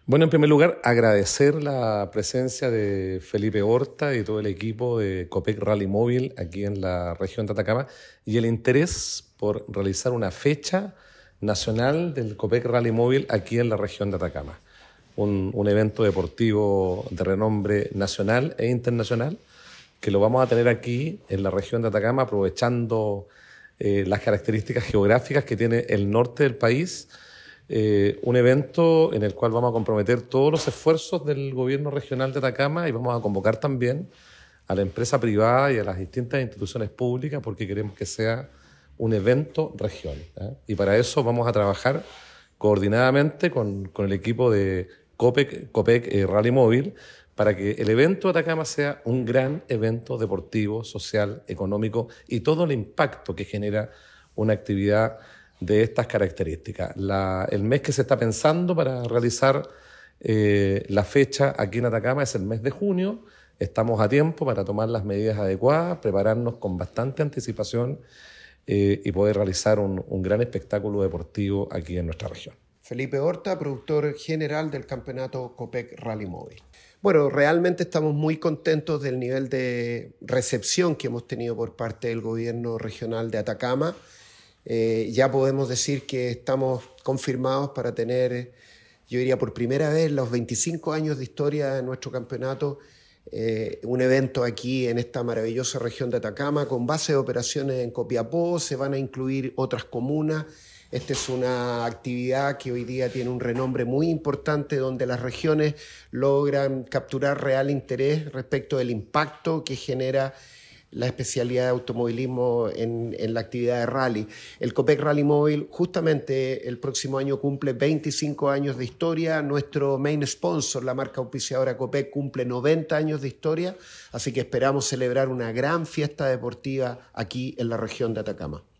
Bueno, en primer lugar, agradecer la presencia de Felipe Horta y todo el equipo de Copec Rally Móvil aquí en la región de Atacama y el interés por realizar una fecha nacional del Copec Rally Móvil aquí en la región de Atacama. Un evento deportivo de renombre nacional e internacional que lo vamos a tener aquí en la región de Atacama, aprovechando las características geográficas que tiene el norte del país. Un evento en el cual vamos a comprometer todos los esfuerzos del gobierno regional de Atacama y vamos a convocar también a la empresa privada y a las distintas instituciones públicas porque queremos que sea un evento región, ¿eh? Y para eso vamos a trabajar coordinadamente con el equipo de Copec Rally Móvil para que el evento de Atacama sea un gran evento deportivo, social, económico y todo el impacto que genera una actividad de estas características. El mes que se está pensando para realizar la fecha aquí en Atacama es el mes de junio. Estamos a tiempo para tomar las medidas adecuadas, prepararnos con bastante anticipación y poder realizar un gran espectáculo deportivo aquí en nuestra región. Felipe Horta, productor general del campeonato Copec Rally Móvil. Bueno, realmente estamos muy contentos del nivel de recepción que hemos tenido por parte del gobierno regional de Atacama. Ya podemos decir que estamos confirmados para tener, yo diría por primera vez, los 25 años de historia de nuestro campeonato, un evento aquí en esta maravillosa región de Atacama con base de operaciones en Copiapó. Se van a incluir otras comunas. Esta es una actividad que hoy día tiene un renombre muy importante donde las regiones logran capturar real interés respecto del impacto que genera la especialidad de automovilismo en la actividad de rally. El Copec Rally Móvil justamente el próximo año cumple 25 años de historia. Nuestro main sponsor, la marca auspiciadora Copec, cumple 90 años de historia. Así que esperamos celebrar una gran fiesta deportiva aquí en la región de Atacama.